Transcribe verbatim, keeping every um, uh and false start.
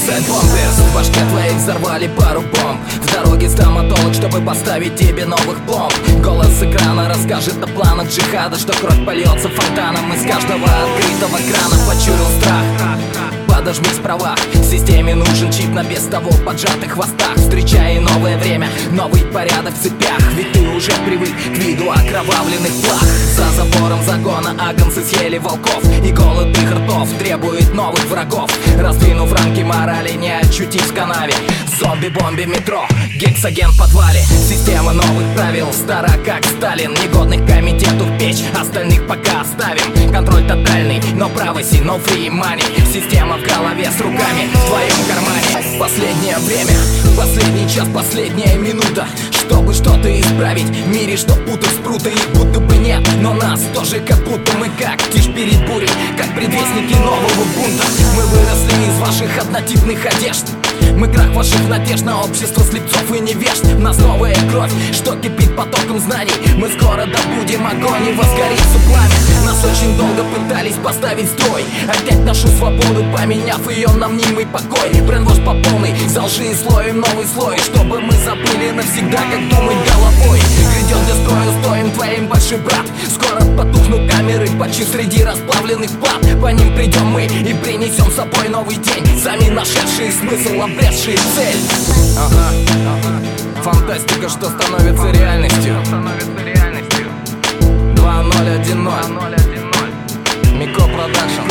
Suicide Bombers. В башке твоей взорвали пару бомб. В дороге стоматолог, чтобы поставить тебе новых пломб. Голос с экрана расскажет о планах джихада, что кровь польется фонтаном из каждого открытого крана. Почуял страх, подожмись в правах. Системе нужен чип на без того поджатых хвостах. Встречай новое время, новый порядок в цепях. Ведь ты уже привык к виду окровавленных плах. За забором загона агнцы съели волков, и голод их ртов требует новых врагов. Раздвинув рамки морали, не очутись в канаве. Зомби-бомби метро, гексоген в подвале. Система новых правил, стара как Сталин. Негодных комитету в печь, остальных пока оставим. Контроль тотальный, но privacy, no free money. Система в голове с руками в твоем кармане. Последнее время, последний час, последняя минута, чтобы что-то исправить в мире, что путают спруты. Их будто бы нет, но нас тоже как будто мы как тишь перед бурей, как предвестники нового бунта. Мы выросли из ваших однотипных одежд, мы крах ваших надежд на общество слепцов и невежд. В нас новая кровь, что кипит потоком знаний. Мы скоро добудем огонь и возгорится пламя. Нас очень долго пытались поставить строй, отнять нашу свободу, поменяв ее на мнимый покой. Брейнвош по полной, за лжи и слоем новый слой, чтобы мы забыли навсегда, как думать головой. Грядет для строя, стоим твоим большой брат. Скоро потухнут камеры почти среди расплавленных плат. По ним придем мы и принесем с собой новый день, сами нашедшие смысл, обретшие цель. Ага, ага. Фантастика, что становится реальностью. два ноль один ноль Мико Продакшн.